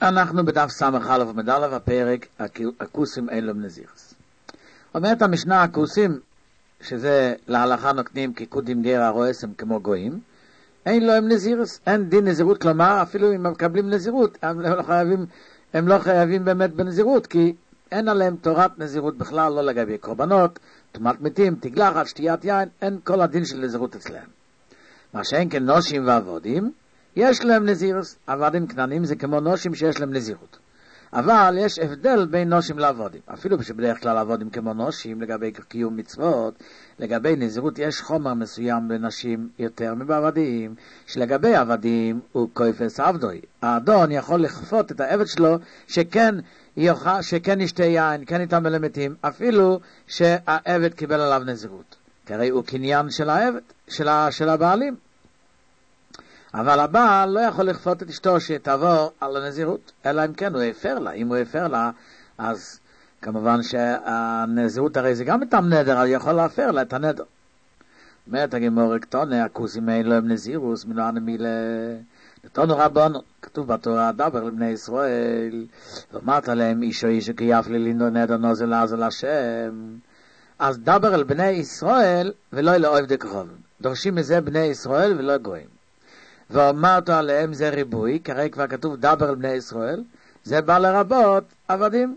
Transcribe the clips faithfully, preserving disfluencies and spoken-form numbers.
אנחנו בדף סמך א' ומדלב הפרק הכוסים אין להם נזירס. אומרת המשנה הכוסים, שזה להלכה נוקנים כקודים גרה רועסם כמו גויים, אין להם נזירס, אין דין נזירות, כלומר אפילו אם מקבלים נזירות, הם לא חייבים, הם לא חייבים באמת בנזירות, כי אין עליהם תורת נזירות בכלל, לא לגבי קורבנות, תומת מתים, תגלחת, שתיית יין, אין כל הדין של נזירות אצלהם. מה שאין כן נושים ועבודים, יש להם נזירוס. עבדים קטנים זה כמו נושים שיש להם נזירות. אבל יש הבדל בין נושים לעבדים. אפילו שבדרך כלל עבדים כמו נושים לגבי קיום מצוות, לגבי נזירות יש חומר מסוים בנשים יותר מבעבדים, שלגבי עבדים הוא כופס עבדוי. האדון יכול לכפות את העבד שלו שכן יוכל, שכן ישתה יין, כן יטמא למתים, אפילו שהעבד קיבל עליו נזירות. כי הרי הוא קניין של העבד, של, של הבעלים. אבל הבעל לא יכול לכפות את אשתו שתעבור על הנזירות, אלא אם כן הוא הפר לה. אם הוא הפר לה, אז כמובן שהנזירות הרי זה גם איתם נדר, אבל יכול להפר לה את הנדר. אומרת הגמרא קטונה, הכוסים אין להם נזירוס, מנוען מילה, נתנו רבנו, כתוב בתורה, דבר לבני ישראל, ואמרת להם, אישו אישו כי יפלי לינדו נדר נוזל לעזל השם. אז דבר אל בני ישראל, ולא אל אוהב דקרוב. דורשים מזה בני ישראל ולא גויים. ואמרת עליהם זה ריבוי, כי הרי כבר כתוב דבר על בני ישראל, זה בא לרבות עבדים.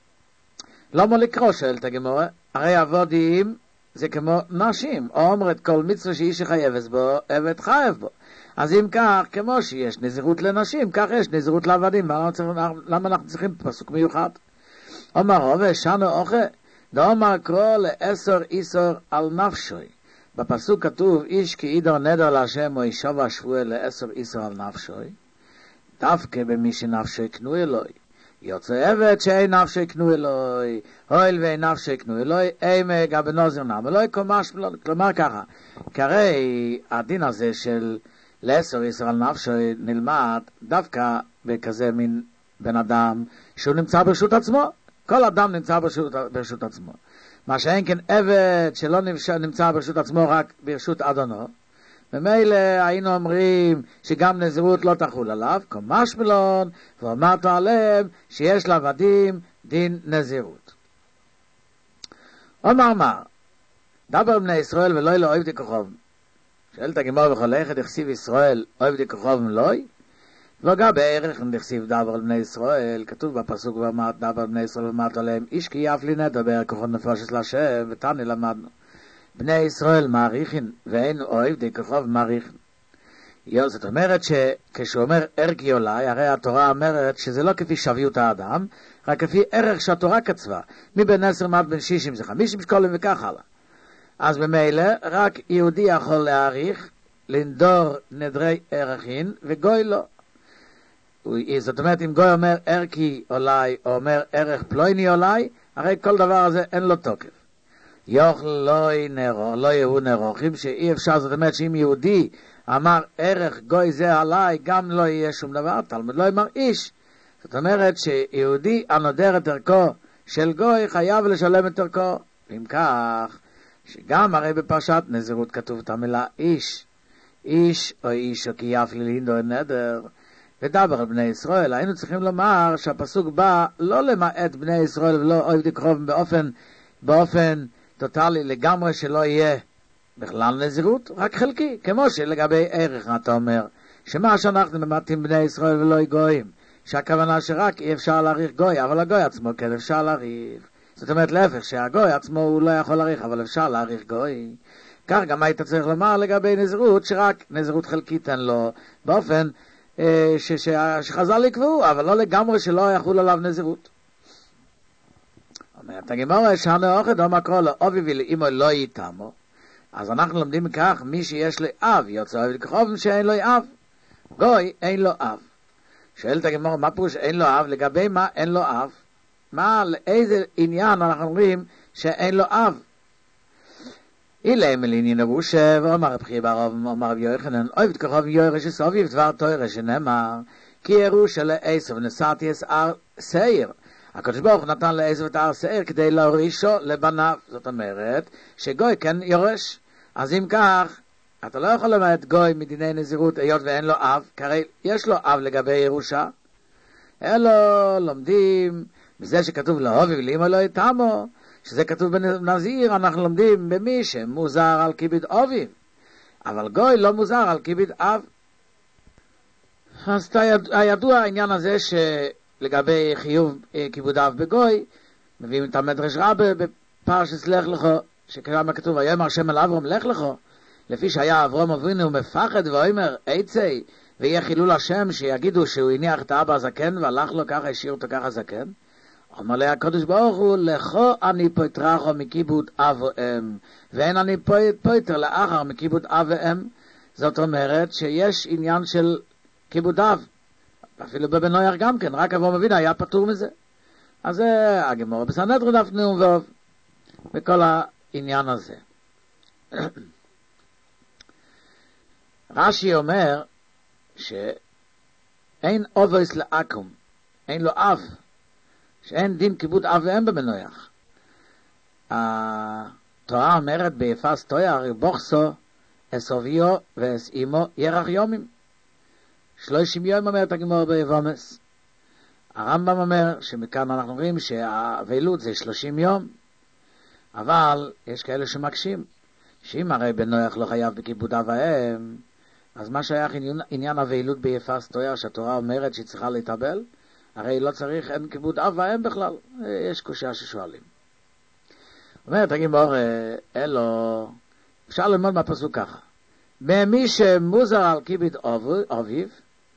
לא מה לקרוא, שואלת הגמרא, הרי עבדים זה כמו נשים, או אומרת כל מצווה שאיש חייבת בו, עבד חייב בו. אז אם כך, כמו שיש נזירות לנשים, כך יש נזירות לעבדים. למה אנחנו צריכים פסוק מיוחד? אומר רוב, שנו אוכל, דאמר קרוא לעשר איסור על נפשוי. בפסוק כתוב, איש כי אידר נדר להשם או אישה ושבוע לעשר איסור על נפשוי, דווקא במי שנפשוי קנו אלוהי. יוצא עבד שאין נפשוי קנו אלוהי, הויל ואין נפשוי קנו אלוהי, אימה גבי נוזר נם אלוהי, כלומר ככה, כי הרי הדין הזה של לעשר איסור על נפשוי נלמד דווקא בכזה מין בן אדם שהוא נמצא ברשות עצמו. כל אדם נמצא ברשות, ברשות עצמו. מה שאין כן עבד שלא נמצא ברשות עצמו רק ברשות אדונו, ומילא היינו אומרים שגם נזירות לא תחול עליו, כמש מלון, ואמרת עליהם שיש לעבדים דין נזירות. אומר מה, דבר בני ישראל ולא אלו אוהב דכוכב. שאלת הגמרא בכל אחד יחסיב ישראל אוהב דכוכב מלוי, וגם בערך נכסיב דבר על בני ישראל, כתוב בפסוק ואמרת דבר על בני ישראל ואמרת עליהם, איש כי יפלי נדר בערך כוחות נפשת להשם, ותני למדנו. בני ישראל מעריכין, ואין אוהב די כוכב מעריכין. זאת אומרת שכשהוא אומר ערכי אולי, הרי התורה אומרת שזה לא כפי שוויות האדם, רק כפי ערך שהתורה קצבה. מבין עשר מעט בין שישים זה חמישים שקולים וכך הלאה. אז במילא רק יהודי יכול להעריך, לנדור נדרי ערכין, וגוי לא. זאת אומרת, אם גוי אומר ערכי אולי, או אומר ערך פלויני אולי, הרי כל דבר הזה אין לו תוקף. יוכל לא נרו, לא יהיו נרוכים, שאי אפשר, זאת אומרת שאם יהודי אמר ערך גוי זה עליי, גם לא יהיה שום דבר, תלמוד לא אמר איש. זאת אומרת שיהודי הנודר את ערכו של גוי חייב לשלם את ערכו. ואם כך, שגם הרי בפרשת נזירות כתוב את המילה איש, איש או איש או כי יפלי לינדו נדר, ודבר על בני ישראל. היינו צריכים לומר שהפסוק בא לא למעט בני ישראל ולא אוהב דקרוב באופן, באופן טוטלי לגמרי שלא יהיה בכלל נזירות, רק חלקי, כמו שלגבי ערך אתה אומר, שמה שאנחנו ממעטים בני ישראל ולא גויים, שהכוונה שרק אי אפשר להעריך גוי, אבל הגוי עצמו כן אפשר להעריך. זאת אומרת להפך, שהגוי עצמו הוא לא יכול להעריך, אבל אפשר להעריך גוי. כך גם היית צריך לומר לגבי נזירות, שרק נזירות חלקית אין לו, באופן ש, ש, שחז"ל יקבעו, אבל לא לגמרי שלא יחול עליו נזירות. אומרת הגמרא, שנו אוכל דומה קרוא לו, אובי ולאמו לא יתאמו. אז אנחנו לומדים מכך, מי שיש לו אב, יוצא אוהב לכחוב שאין לו אב. גוי, אין לו אב. שואלת הגמרא, מה פירוש אין לו אב? לגבי מה אין לו אב? מה, לאיזה עניין אנחנו אומרים שאין לו אב? אילם לעניין הרושה, ואומר רבי ברב, אמר רבי יוחנן, אוהב דכחוב יורש סוביב דבר תורה שנאמר, כי ירושה לעשו ונשאתי אסער שעיר. הקדוש ברוך הוא נתן לעשו את הער שעיר כדי להורישו לבניו. זאת אומרת שגוי כן יורש. אז אם כך, אתה לא יכול למעט גוי מדיני נזירות היות ואין לו אב, כי הרי יש לו אב לגבי ירושה. אלו לומדים מזה שכתוב לאהוביו לאמו לא יתמו, שזה כתוב בנזיר, אנחנו לומדים במי שמוזר על כיבוד אביו, אבל גוי לא מוזר על כיבוד אב. אז הידוע העניין הזה שלגבי חיוב כיבוד אב בגוי, מביאים את המדרש רבה בפרשת לך לך, שכמה כתוב ויאמר השם אל אברהם לך לך, לפי שהיה אברהם אבינו מפחד ואומר עצי ויהיה חילול השם שיגידו שהוא הניח את האבא הזקן והלך לו ככה, השאיר אותו ככה זקן. אומר לה הקדוש ברוך הוא, לכו אני פויטרךו מכיבוד אב ואם, ואין אני פויטר לאחר מכיבוד אב ואם. זאת אומרת שיש עניין של כיבוד אב, אפילו בבן נויח גם כן, רק אברהם אבינו היה פטור מזה. אז זה הגמרא בסנהדרין דף נ"ו ואב, בכל העניין הזה. רש"י אומר שאין אובויס לאקום, אין לו אב, שאין דין כיבוד אב ואם במנויח. התורה אומרת ביפס תויר בוכסו אסוביו ואס אימו ירח יומים, שלושים יום אומרת הגמרא ביבומס. הרמב"ם אומר שמכאן אנחנו רואים שהאבלות זה שלושים יום, אבל יש כאלה שמקשים שאם הרי בנויח לא חייב בכיבוד אב ואם, אז מה שייך עניין, עניין אבלות ביפס תויר שהתורה אומרת שהיא צריכה להתאבל? הרי לא צריך, אין כיבוד אב ואם בכלל. יש קושיה ששואלים. אומרת הגמרא, אלו, אפשר ללמוד מהפסוק ככה, במי שמוזר על כיבוד אביו,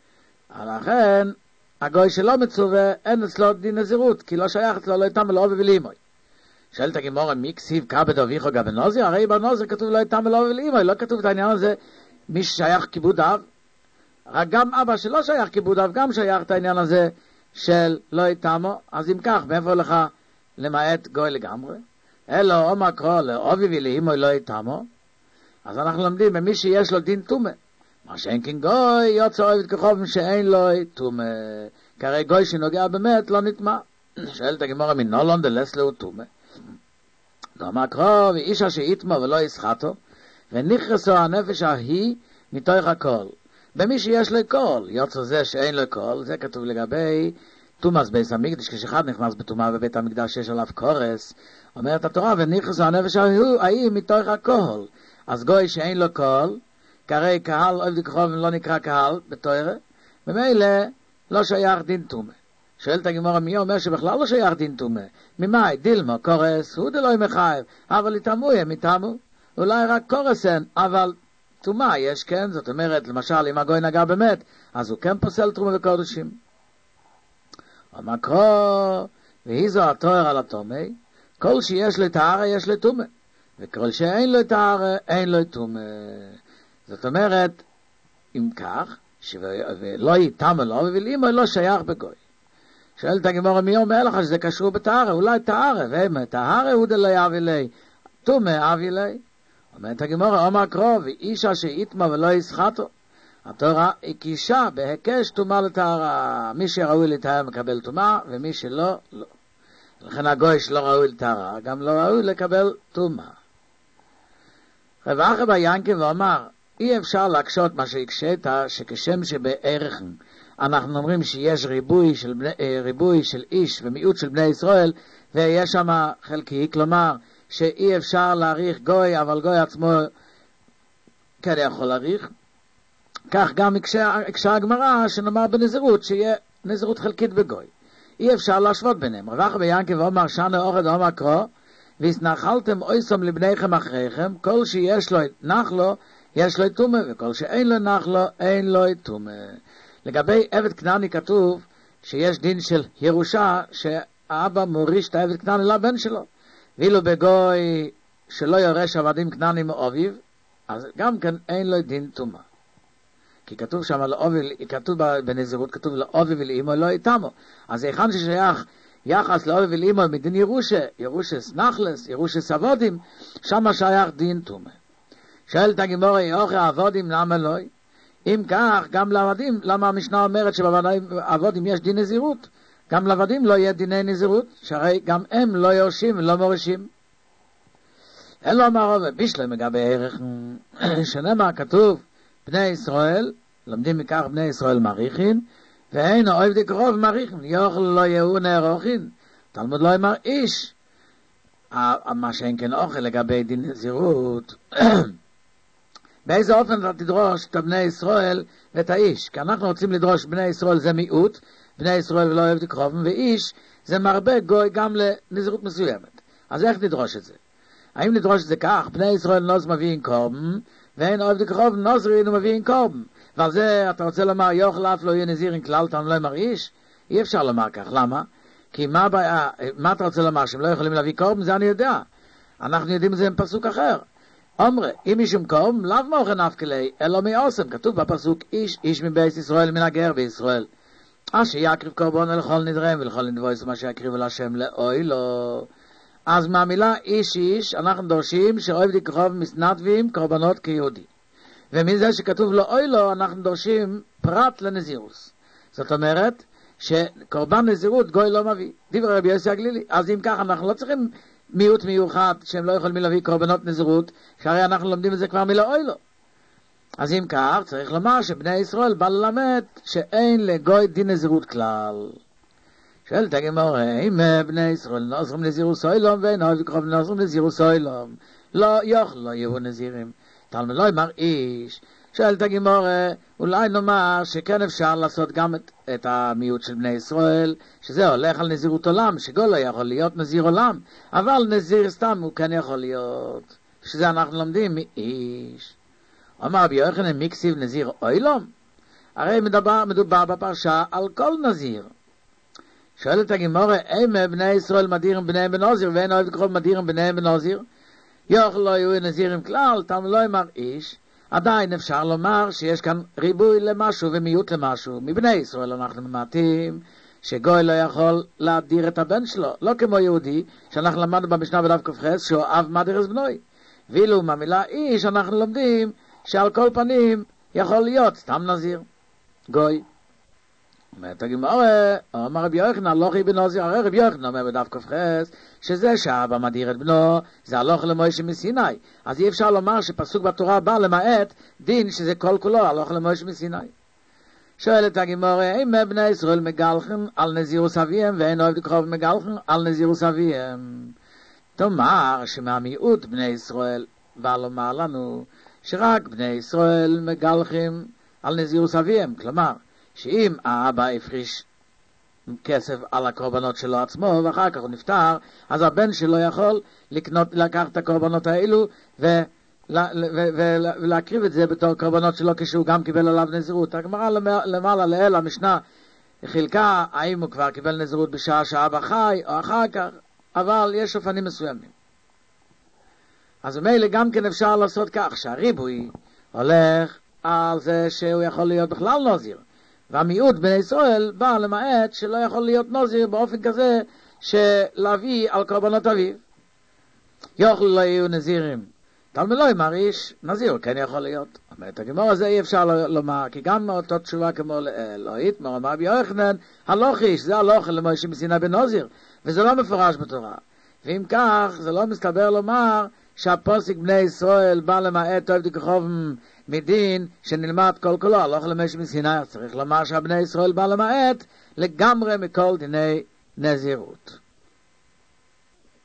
לכן הגוי שלא מצווה אין אצלו דין נזירות, כי לא שייך אצלו לא יתם ולא אביו ולאמוי. שואלת הגמרא, מי כסיב כבד אביכו גבי נוזיר? הרי בנוזיר כתוב לא יתם ולא אביו ולאמוי, לא כתוב את העניין הזה מי ששייך כיבוד אב. רק גם אבא שלא שייך כיבוד אב גם שייך את העניין הזה של לא יתמו. אז אם כך, מאיפה לך למעט גוי לגמרי? אלו אומר קרוא לאובי ולאמוי לא יתמו, אז אנחנו לומדים במי שיש לו דין תומה, מה שאין כן גוי יוצא אוהב את כחוב שאין לו תומה, כי הרי גוי שנוגע באמת לא נטמע. שואלת הגמרא, מנולון דלס לו תומה? אומר קרוא, ואישה שיתמו ולא יסחטו ונכרסו הנפש ההיא מתוך הכל. במי שיש לו קול, יוצא זה שאין לו קול, זה כתוב לגבי תומאס בית המקדש, כשאחד נכנס בתומה בבית המקדש שיש עליו קורס, אומרת התורה, ונכנסו הנפש ההיא מתוך הקול. אז גוי שאין לו קול, כרי קהל אוהב דכחוב לא נקרא קהל בתורה, במילא לא שייך דין תומה. שואלת הגמרא, מי אומר שבכלל לא שייך דין תומה? ממאי דילמו קורס הוא דלוי מחייב, אבל יתאמו הם יתאמו, אולי רק קורס אין, אבל תומה יש כן. זאת אומרת, למשל אם הגוי נגע באמת, אז הוא כן פוסל תרומה וקודשים. אומר קרוא, והיא זו התואר על התומי, כל שיש לו טהרה יש לו תומה, וכל שאין לו טהרה אין לו תומה. זאת אומרת, אם כך, שלא יתאמה לו ולאמו לא שייך בגוי. שואלת הגמרא, מי אומר לך שזה קשור בטהרה? אולי טהרה, ואמה טהרה הוא דלא יאבי לי, תומה אבי לי. אומרת הגמרא, אומר קרוא, ואישה שיתמה ולא יסחטו, התורה הקישה בהיקש תומה לטהרה. מי שראוי לטהרה מקבל תומה, ומי שלא, לא. לכן הגוי שלא ראוי לטהרה, גם לא ראוי לקבל תומה. רב אחא בר ינקה ואמר, אי אפשר להקשות מה שהקשית, שכשם שבערך אנחנו אומרים שיש ריבוי של, בני, ריבוי של איש ומיעוט של בני ישראל, ויש שם חלקי, כלומר, שאי אפשר להעריך גוי, אבל גוי עצמו כן יכול להעריך. כך גם הקשה הגמרא שנאמר בנזירות, שיהיה נזירות חלקית בגוי. אי אפשר להשוות ביניהם. רב אחא בר ינקה ואמר, שנה אורד ואמר קרוא, והסנחלתם אויסום לבניכם אחריכם, כל שיש לו נחלו, יש לו תומה, וכל שאין לו נחלו, אין לו תומה. לגבי עבד כנעני כתוב שיש דין של ירושה, שהאבא מוריש את העבד כנעני לבן שלו. ואילו בגוי שלא יורש עבדים כנעני מאביו, אז גם כן אין לו דין תומה. כי כתוב שם לאובי, כתוב בנזירות, כתוב לאובי ולאמו לא יתמו. אז היכן ששייך יחס לאובי ולאמו מדין ירושה, ירושס נחלס, ירושס עבודים, שם שייך דין תומה. שואלת הגמרא, יאוכי עבודים למה לא? אם כך, גם לעבדים, למה המשנה אומרת שבעבודים יש דין נזירות? גם לעבדים לא יהיה דיני נזירות, שהרי גם הם לא יורשים ולא מורישים. אלו אמר רבי בישלם לגבי ערך, שנאמר כתוב, בני ישראל, לומדים מכך בני ישראל מעריכין, ואין אוהב די קרוב מריחים, יוכל לא יהיו נערוכים. תלמוד לא אמר איש. מה שאין כן אוכל לגבי דין נזירות. באיזה אופן אתה תדרוש את בני ישראל ואת האיש? כי אנחנו רוצים לדרוש בני ישראל זה מיעוט, בני ישראל ולא אוהב די קרוב, ואיש זה מרבה גוי גם לנזירות מסוימת. אז איך נדרוש את זה? האם נדרוש את זה כך? בני ישראל נוז מביאים קורבן, ואין אוהב די קרוב נוזרין ומביאים קורבן. ועל זה אתה רוצה לומר יוכל אף לא יהיה נזירים כלל, אתה לא אמר איש? אי אפשר לומר כך. למה? כי מה, מה אתה רוצה לומר? שהם לא יכולים להביא קורבן? זה אני יודע. אנחנו יודעים את זה עם פסוק אחר. אומרי, אם משום קורבן, לאו מוכן נפקלי, אלא מאוסם. כתוב בפסוק איש, איש מבית ישראל מן הגר בישראל. אשר יקריב קורבן לכל נדרם ולכל נדבויס מה שיקריב אל השם לאוי לו. אז מהמילה איש איש אנחנו דורשים שאוהב די קרוב מסנדבים קורבנות כיהודי. ומזה שכתוב לו אוי לו אנחנו דורשים פרט לנזירוס. זאת אומרת שקורבן נזירות גוי לא מביא. דברי רבי יוסי הגלילי. אז אם כך אנחנו לא צריכים מיעוט מיוחד שהם לא יכולים להביא קורבנות נזירות, שהרי אנחנו לומדים את זה כבר מלא אוי לו. אז אם כך צריך לומר שבני ישראל בא ללמד שאין לגוי דין נזירות כלל. שואלת הגמרא, אם בני ישראל נוזרים נזירוס אוילום ואין אוהב קרוב נוזרים נזירוס אוילום, לא יוכל לא יהיו נזירים. תלמוד לא אמר איש. שואלת הגמרא, אולי נאמר שכן אפשר לעשות גם את, את המיעוט של בני ישראל, שזה הולך על נזירות עולם, שגוי לא יכול להיות נזיר עולם, אבל נזיר סתם הוא כן יכול להיות. שזה אנחנו לומדים מאיש. אמר רבי יוחנן מי כסיב נזיר אוילום? הרי מדבר, מדובר בפרשה על כל נזיר. שואלת הגמרא, אם בני ישראל מדירים בניהם בנזיר, ואין אוהב קרוב מדירים בניהם בנזיר, יוכל לא יהיו נזירים כלל, תלמוד לא אמר איש. עדיין אפשר לומר שיש כאן ריבוי למשהו ומיעוט למשהו. מבני ישראל אנחנו ממעטים שגוי לא יכול להדיר את הבן שלו, לא כמו יהודי, שאנחנו למדנו במשנה בדף כ"ח, שהוא אב מדיר את בנוי. ואילו מהמילה איש אנחנו לומדים שעל כל פנים יכול להיות סתם נזיר, גוי. אומרת הגמרא, אמר רבי יוחנן, לא חי בנזיר, הרי רבי יוחנן אומר בדף כ"ח, שזה שאבא מדיר את בנו, זה הלוך למוישה מסיני. אז אי אפשר לומר שפסוק בתורה בא למעט דין שזה כל כולו, הלוך למוישה מסיני. שואלת הגמרא, אם בני ישראל מגלחים על נזירוס אביהם, ואין אוהב לקרוב מגלחים על נזירוס אביהם. תאמר שמהמיעוט בני ישראל בא לומר לנו, שרק בני ישראל מגלחים על נזירוס אביהם, כלומר, שאם האבא הפריש כסף על הקורבנות שלו עצמו ואחר כך הוא נפטר, אז הבן שלו יכול לקנות, לקחת את הקורבנות האלו ו, ו, ו, ו, ולהקריב את זה בתור קורבנות שלו כשהוא גם קיבל עליו נזירות. הגמרא למעלה לאל המשנה חילקה האם הוא כבר קיבל נזירות בשעה שהאבא חי או אחר כך, אבל יש אופנים מסוימים. אז ממילא גם כן אפשר לעשות כך שהריבוי הולך על זה שהוא יכול להיות בכלל נזיר, והמיעוט בני ישראל בא למעט שלא יכול להיות נזיר באופן כזה שלהביא על קורבנות אביו. יוכל לא יהיו נזירים, תלמוד לא אמר איש, נזיר כן יכול להיות. אומרת הגמרא הזה אי אפשר לומר, כי גם אותו תשובה כמו לא יתמר, אמר רבי יוחנן, הלוך איש, זה הלוך למוישה מסיני בנזיר, וזה לא מפורש בתורה. ואם כך, זה לא מסתבר לומר שהפוסק בני ישראל בא למעט אוהב דקרוב מדין שנלמד כל כולו, הלוך למוישה מסיני. צריך לומר שהבני ישראל בא למעט לגמרי מכל דיני נזירות.